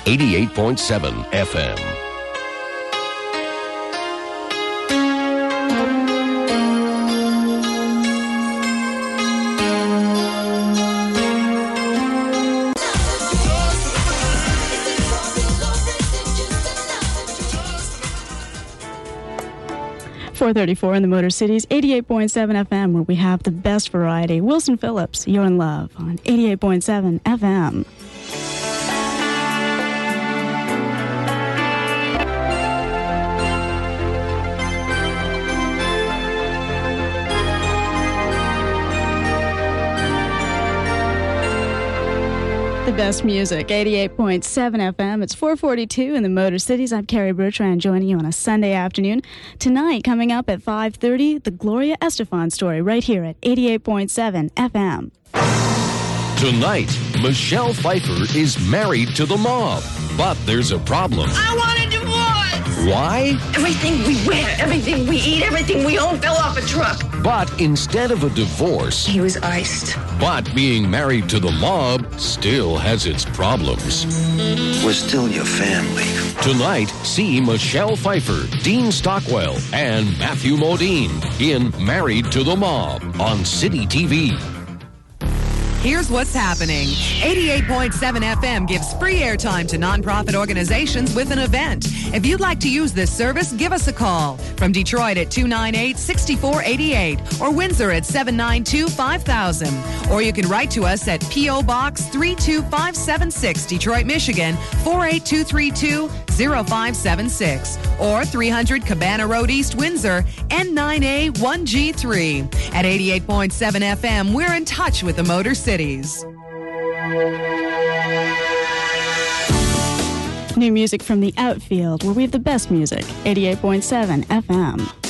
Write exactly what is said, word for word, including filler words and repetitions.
eighty-eight point seven F M. four thirty-four in the Motor Cities, eighty-eight point seven F M, where we have the best variety. Wilson Phillips, You're in Love on eighty-eight point seven F M. The best music, eighty-eight point seven F M. It's four forty-two in the Motor Cities. I'm Carrie Bertrand joining you on a Sunday afternoon. Tonight, coming up at five thirty, the Gloria Estefan story right here at eighty-eight point seven F M. Tonight, Michelle Pfeiffer is married to the mob, but there's a problem. I want a divorce! Why? Everything we wear, everything we eat, everything we own fell off a truck. But instead of a divorce, He was iced. but being married to the mob still has its problems. We're still your family. Tonight, see Michelle Pfeiffer, Dean Stockwell, and Matthew Modine in Married to the Mob on City T V. Here's what's happening. eighty-eight point seven F M gives free airtime to nonprofit organizations with an event. If you'd like to use this service, give us a call. From Detroit at two nine eight, six four eight eight or Windsor at seven nine two, five thousand. Or you can write to us at P O. Box three two five seven six, Detroit, Michigan, four eight two three two, zero five seven six. Or three hundred Cabana Road, East Windsor, N nine A one G three. At eighty-eight point seven F M, we're in touch with the Motor Cities. New music from the outfield, where we have the best music, eighty-eight point seven F M.